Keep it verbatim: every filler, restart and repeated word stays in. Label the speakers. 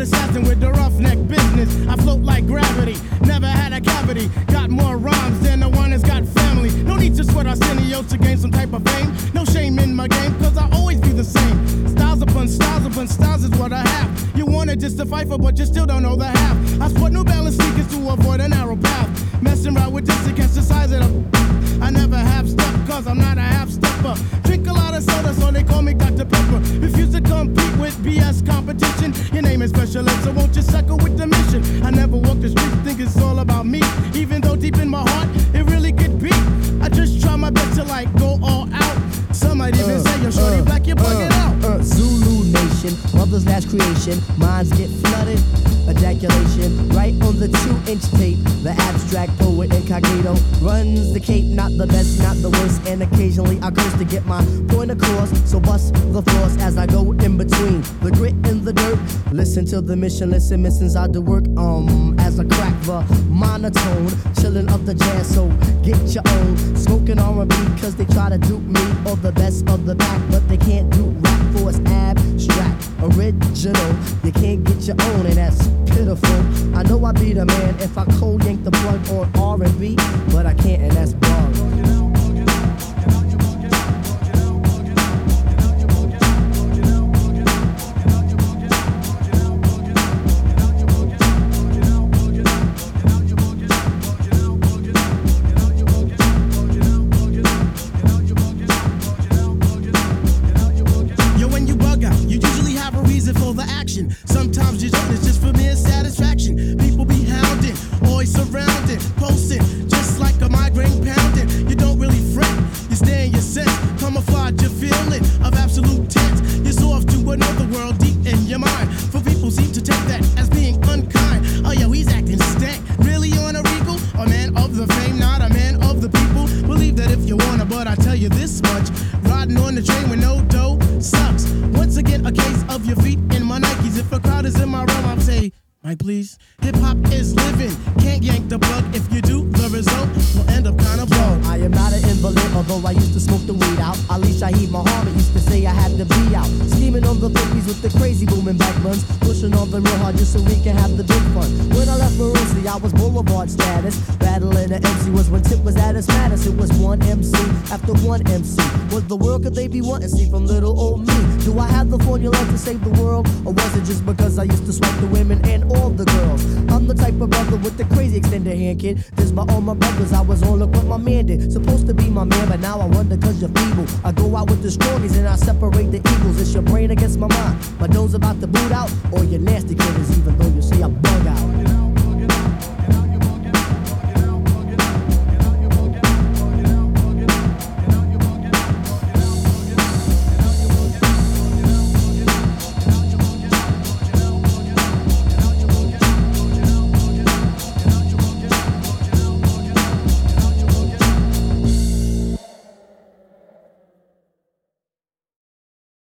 Speaker 1: assassin with the roughneck business. I float like gravity, never had a cavity. Got more rhymes than the one that's got family. No need to sweat Arsenio to gain some type of fame. No shame in my game, cause I always be the same. Styles upon styles upon styles is what I have. You wanted just to fight for, but you still don't know the half. I sport New Balance sneakers to avoid a narrow path. Messing around with this against the size of the... I never have stuff, cause I'm not a half-stepper. Drink a lot of soda, so they call me Doctor Pepper. Refuse to compete with B S competition. Your name is Special Ed, so won't you suckle with the mission? I never walk the street, think it's all about me. Even though deep in my heart, it really could be. I just try my best to like go all out. Some might even uh, say you're shorty uh, black, you're bugging uh, out.
Speaker 2: Uh, Zulu Nation, mother's last creation. Minds get flooded, ejaculation. Right on the two-inch tape, the abstract poet incognito runs the cape. Not the best, not the worst, and occasionally I curse to get my point across. So bust the floors as I go in between the grit and the dirt. Listen to the mission, listen, missions I do work. Um, as I crack the monotone, chillin' up the jazz. So get your own, smoking R and B, cause they try to dupe me or the best of the pack, but they can't do rap for it's abstract, original. You can't get your own, and that's pitiful. I know I be the man if I cold yank the plug on R and B, but I can't, and that's bug.
Speaker 1: For the action, sometimes you don't, it's just for mere satisfaction. People be hounding, always surrounding, posting, just like a migraine pounding. You don't really fret, you stay in your sense, camouflage your feeling of absolute tense. You're so off to another world deep in your mind. For people seem to take that as being unkind. Oh yo, he's acting stank, really on a regal? A man of the fame, not a man of the people. Believe that if you wanna, but I tell you this much: riding on the train with no dough sucks. Once again, a case of your feet in my Nikes. If a crowd is in my realm, I'll say, Mike, please. Hip-hop is living, can't yank the plug. If you do, the result will end up kind of blown.
Speaker 2: I am not an invalid, although I used to smoke the weed out. Ali Shaheed Muhammad used to say I had to be out. Scheming on the bookies with the crazy booming back buns. Pushing on them real hard just so we can have the big fun. When I left Maroosie, I was boulevard status. Battling the M C was when Tip was at its maddest. It was one M C after one M C. What the world could they be wanting to see from little old me? Do I have the formula to save the world? Or was it just because I used to swipe the women and all the girls? I'm the type of brother with the crazy extended hand, kid. This by all my brothers, I was on look what my man did. Supposed to be my man, but now I wonder cause you're feeble. I go out with the strongies and I separate the evils. It's your brain against my mind. My doze about to boot out, or your nasty critters, even though you're